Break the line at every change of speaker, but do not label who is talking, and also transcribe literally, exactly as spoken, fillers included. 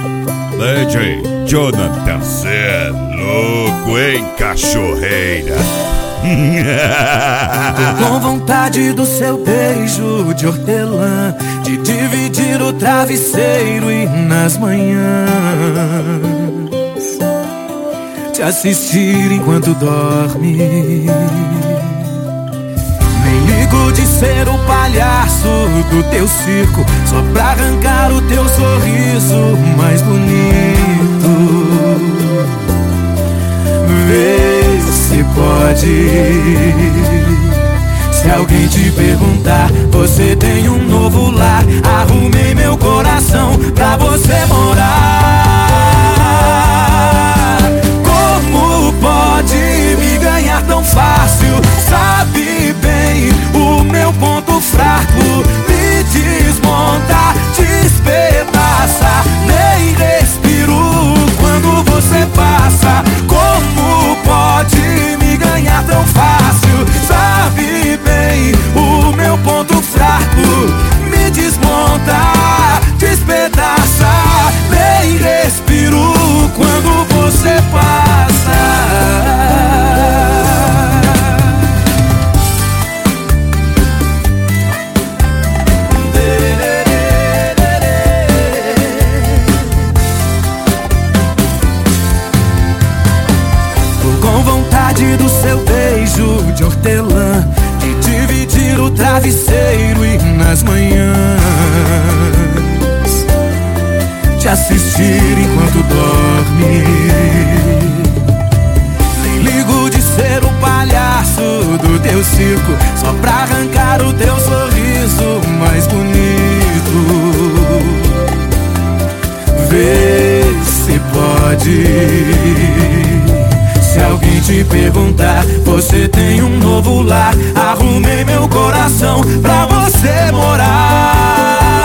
D J Jonathan, cê é louco, hein, cachorreira?
Tô com vontade do seu beijo de hortelã, de dividir o travesseiro e nas manhãs te assistir enquanto dorme. Nem ligo de ser o palhaço do teu circo, só pra arrancar o teu sorriso mais bonito. Vê se pode. Se alguém te perguntar, você tem um novo lar. Arrumei meu coração pra você morar. Como pode me ganhar tão fácil? Sabe bem o meu ponto fraco. Me desmonta, despedaça. Nem respiro quando você passa. Como pode me ganhar tão fácil? Sabe bem o meu ponto fraco. Me desmonta, despedaça. Nem respiro quando você passa. Do seu beijo de hortelã, de dividir o travesseiro e nas manhãs te assistir enquanto dorme. Nem ligo de ser o palhaço do teu circo, só pra arrancar o teu sorriso mais bonito. Vê se pode. Se alguém te perguntar, você tem um novo lar. Arrumei meu coração pra você morar.